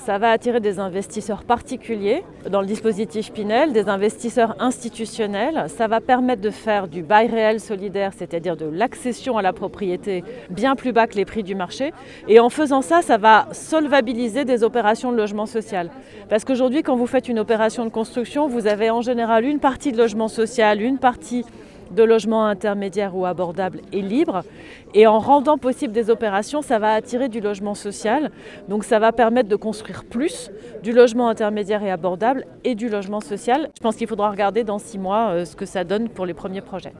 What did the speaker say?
Ça va attirer des investisseurs particuliers dans le dispositif Pinel, des investisseurs institutionnels. Ça va permettre de faire du bail réel solidaire, c'est-à-dire de l'accession à la propriété bien plus bas que les prix du marché. Et en faisant ça, ça va solvabiliser des opérations de logement social. Parce qu'aujourd'hui, quand vous faites une opération de construction, vous avez en général une partie de logement social, une partie de logements intermédiaires ou abordables et libres. Et en rendant possible des opérations, ça va attirer du logement social. Donc ça va permettre de construire plus du logement intermédiaire et abordable et du logement social. Je pense qu'il faudra regarder dans 6 mois ce que ça donne pour les premiers projets.